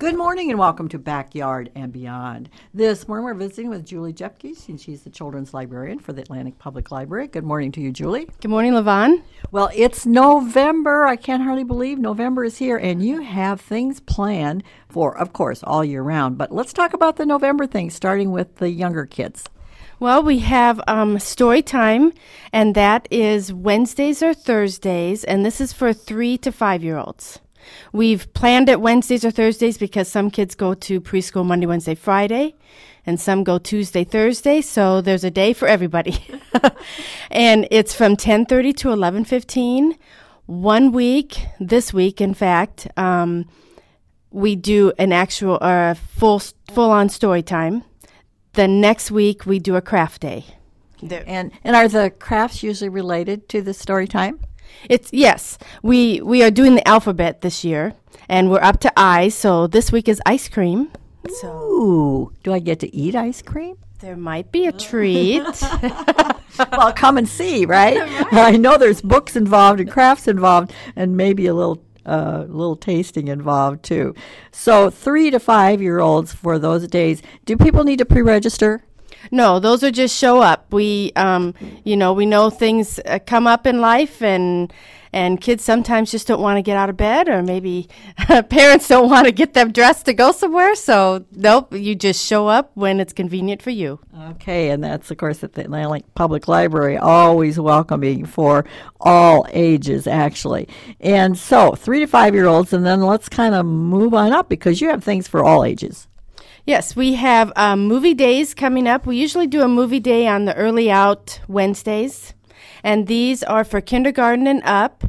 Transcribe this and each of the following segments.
Good morning and welcome to Backyard and Beyond. This morning we're visiting with Julie Jepke, and she's the children's librarian for the Atlantic Public Library. Good morning to you, Julie. Good morning, LaVon. Well, it's November. I can't hardly believe November is here, and you have things planned for, of course, all year round. But let's talk about the November things, starting with the younger kids. Well, we have story time, and that is Wednesdays or Thursdays, and this is for 3 to 5-year-olds. We've planned it Wednesdays or Thursdays because some kids go to preschool Monday, Wednesday, Friday, and some go Tuesday, Thursday, so there's a day for everybody. And it's from 10:30 to 11:15. 1 week, this week, in fact, we do an actual full-on story time. The next week, we do a craft day. And are the crafts usually related to the story time? Yes. We are doing the alphabet this year, and we're up to I, so this week is ice cream. Ooh, do I get to eat ice cream? There might be a treat. Well, come and see, right? I know there's books involved and crafts involved, and maybe a little tasting involved too. So 3 to 5-year-olds for those days. Do people need to pre-register? No, those are just show up. We know things come up in life, and kids sometimes just don't want to get out of bed, or maybe parents don't want to get them dressed to go somewhere. So, nope, you just show up when it's convenient for you. Okay, and that's, of course, at the Atlantic Public Library, always welcoming for all ages, actually. And so, 3 to 5-year-olds, and then let's kind of move on up because you have things for all ages. Yes, we have movie days coming up. We usually do a movie day on the early out Wednesdays, and these are for kindergarten and up,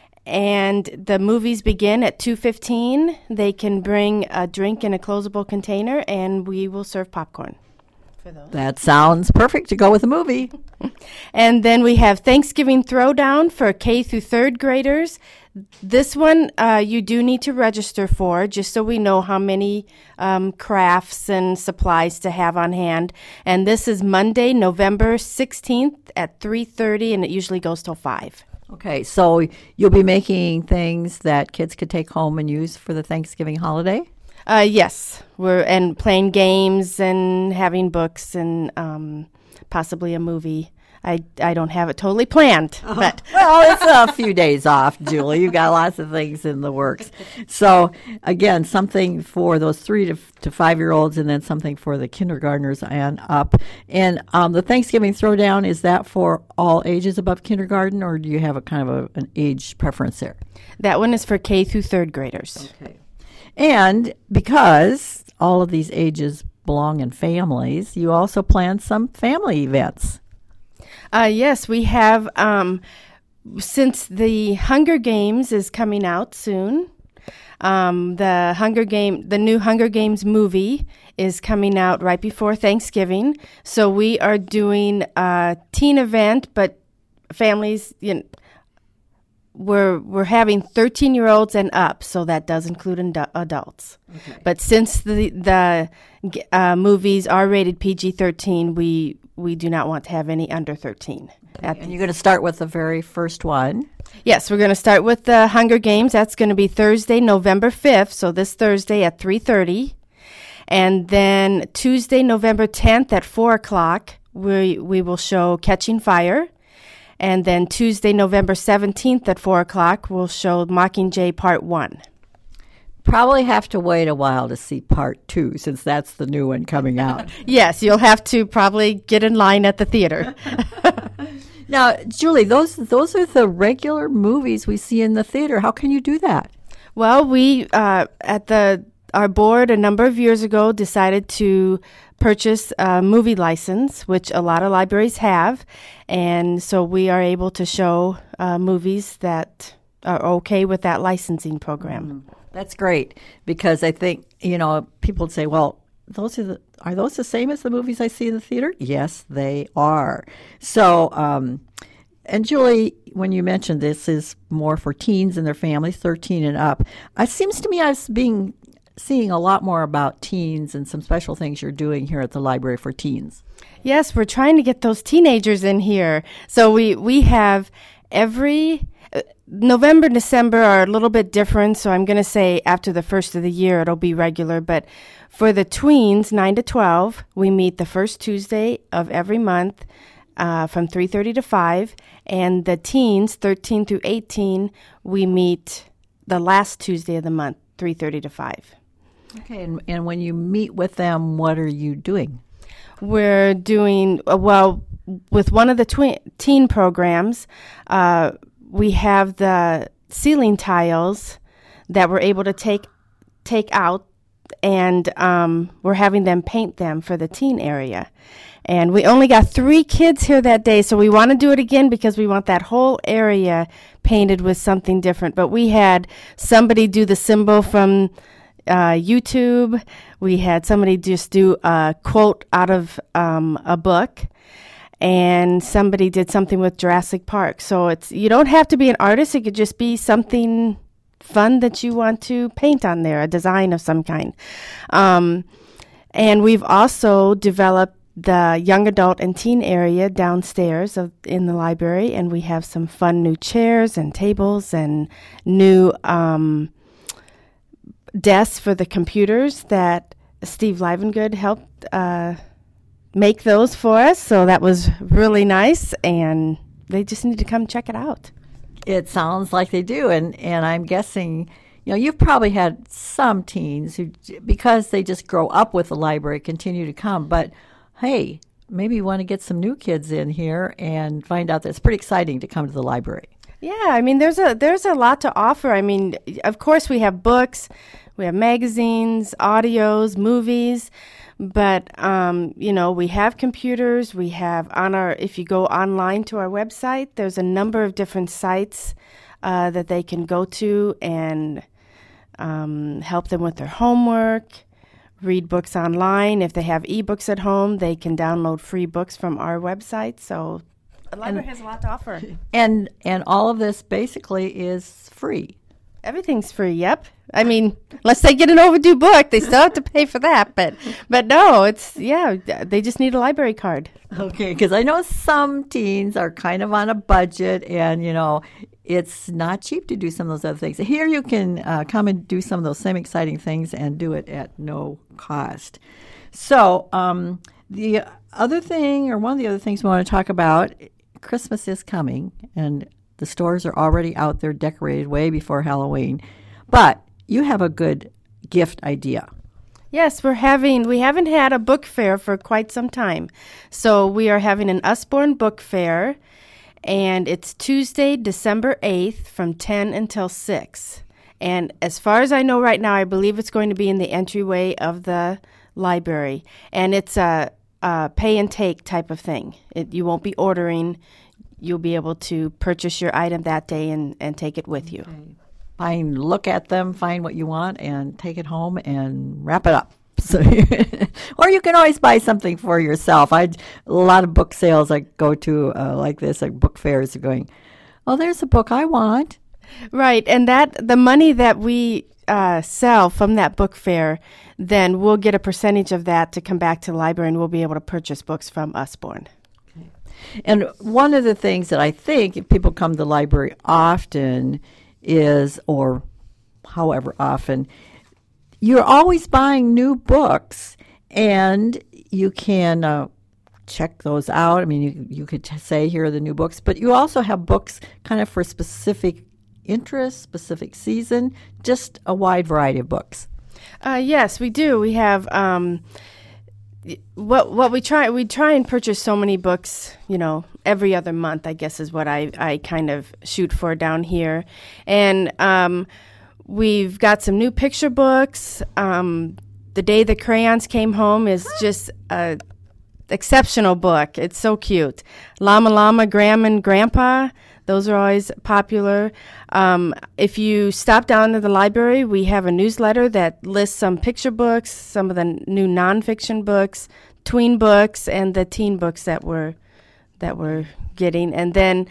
and the movies begin at 2:15. They can bring a drink in a closable container, and we will serve popcorn for those. That sounds perfect to go with a movie. And then we have Thanksgiving Throwdown for K through 3rd graders. This one you do need to register for, just so we know how many crafts and supplies to have on hand. And this is Monday, November 16th at 3:30, and it usually goes till 5. Okay, so you'll be making things that kids could take home and use for the Thanksgiving holiday? Yes, we're playing games and having books and possibly a movie. I don't have it totally planned. But Well, it's a few days off, Julie. You've got lots of things in the works. So, again, something for those 3 to 5-year-olds, and then something for the kindergartners and up. And the Thanksgiving Throwdown, is that for all ages above kindergarten, or do you have a kind of an age preference there? that one is for K through 3rd graders. Okay. And because all of these ages belong in families, you also plan some family events. Yes, we have, since the Hunger Games is coming out soon, the new Hunger Games movie is coming out right before Thanksgiving. So we are doing a teen event, but families, we're having 13-year-olds and up, so that does include adults. Okay. But since the movies are rated PG-13, we do not want to have any under 13. Okay. And you're going to start with the very first one. Yes, we're going to start with the Hunger Games. That's going to be Thursday, November 5th, so this Thursday at 3:30. And then Tuesday, November 10th at 4 o'clock, we will show Catching Fire. And then Tuesday, November 17th at 4 o'clock, we'll show Mockingjay Part 1. Probably have to wait a while to see Part 2, since that's the new one coming out. Yes, you'll have to probably get in line at the theater. Now, Julie, those are the regular movies we see in the theater. How can you do that? Well, we, our board a number of years ago decided to purchase a movie license, which a lot of libraries have, and so we are able to show movies that are okay with that licensing program. Mm-hmm. That's great, because I think, people would say, well, are those the same as the movies I see in the theater? Yes, they are. So, and Julie, when you mentioned this is more for teens and their families, 13 and up, it seems to me seeing a lot more about teens and some special things you're doing here at the Library for Teens. Yes, we're trying to get those teenagers in here. So we have November and December are a little bit different, so I'm going to say after the first of the year it'll be regular. But for the tweens, 9 to 12, we meet the first Tuesday of every month from 3:30 to 5. And the teens, 13 through 18, we meet the last Tuesday of the month, 3:30 to 5. Okay, and when you meet with them, what are you doing? We're doing, with one of the teen programs, we have the ceiling tiles that we're able to take out, and we're having them paint them for the teen area. And we only got 3 kids here that day, so we want to do it again because we want that whole area painted with something different. But we had somebody do the symbol from YouTube. We had somebody just do a quote out of a book. And somebody did something with Jurassic Park. So you don't have to be an artist. It could just be something fun that you want to paint on there, a design of some kind. And we've also developed the young adult and teen area downstairs in the library, and we have some fun new chairs and tables and new desks for the computers that Steve Livengood helped make those for us, so that was really nice, and they just need to come check it out. It sounds like they do, and I'm guessing, you've probably had some teens who, because they just grow up with the library, continue to come, but hey, maybe you want to get some new kids in here and find out that it's pretty exciting to come to the library. Yeah, I mean, there's a lot to offer. I mean, of course, we have books, we have magazines, audios, movies, but, we have computers. We have if you go online to our website, there's a number of different sites that they can go to and help them with their homework, read books online. If they have ebooks at home, they can download free books from our website. So the library has a lot to offer. And all of this basically is free. Everything's free, yep. I mean, unless they get an overdue book, they still have to pay for that. But no, they just need a library card. Okay, because I know some teens are kind of on a budget, and, it's not cheap to do some of those other things. Here you can come and do some of those same exciting things and do it at no cost. So the other thing, or one of the other things we want to talk about, Christmas is coming, and the stores are already out there decorated way before Halloween. But you have a good gift idea. Yes, we haven't had a book fair for quite some time. So we are having an Usborne Book Fair, and it's Tuesday, December 8th from 10 until 6. And as far as I know right now, I believe it's going to be in the entryway of the library. And it's a pay and take type of thing. You won't be ordering. You'll be able to purchase your item that day and take it with you. Okay. Look at them, find what you want, and take it home and wrap it up. So, or you can always buy something for yourself. A lot of book sales I go to like this, like book fairs, are going, oh, there's a book I want. Right, and the money that we sell from that book fair, then we'll get a percentage of that to come back to the library, and we'll be able to purchase books from Usborne. Okay. And one of the things that I think, if people come to the library often is, or however often, you're always buying new books, and you can check those out. I mean, you could say, here are the new books, but you also have books kind of for specific interest, specific season, just a wide variety of books. Yes, we do. We have what we try and purchase so many books, every other month, I guess, is what I kind of shoot for down here. And we've got some new picture books. The Day the Crayons Came Home is just a exceptional book. It's so cute. Llama Llama, Graham and Grandpa, those are always popular. If you stop down to the library, we have a newsletter that lists some picture books, some of the new nonfiction books, tween books, and the teen books that we're getting. And then,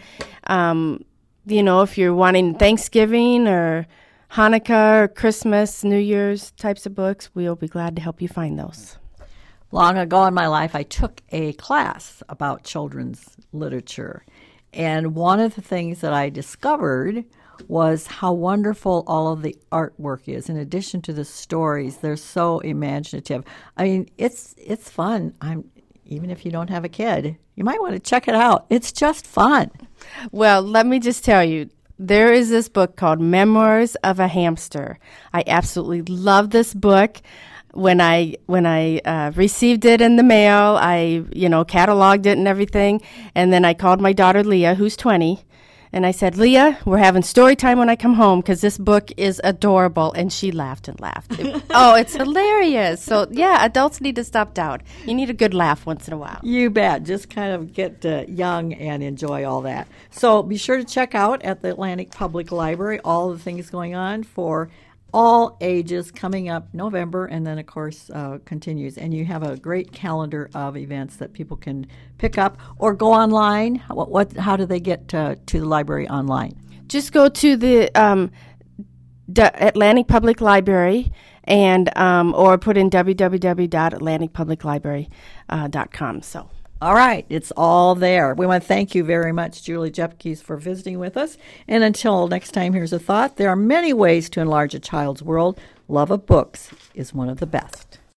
if you're wanting Thanksgiving or Hanukkah or Christmas, New Year's types of books, we'll be glad to help you find those. Long ago in my life, I took a class about children's literature. And one of the things that I discovered was how wonderful all of the artwork is. In addition to the stories, they're so imaginative. I mean, it's fun. Even if you don't have a kid, you might want to check it out. It's just fun. Well, let me just tell you, there is this book called Memoirs of a Hamster. I absolutely love this book. When I received it in the mail, I cataloged it and everything, and then I called my daughter Leah, who's 20, and I said, Leah, we're having story time when I come home because this book is adorable. And she laughed and laughed. It's hilarious. So, yeah, adults need to stop down. You need a good laugh once in a while. You bet. Just kind of get young and enjoy all that. So be sure to check out at the Atlantic Public Library all the things going on for all ages coming up November, and then, of course, continues. And you have a great calendar of events that people can pick up or go online. How do they get to the library online? Just go to the Atlantic Public Library and or put in www.atlanticpubliclibrary.com. So. All right, it's all there. We want to thank you very much, Julie Jepkes, for visiting with us. And until next time, here's a thought. There are many ways to enlarge a child's world. Love of books is one of the best.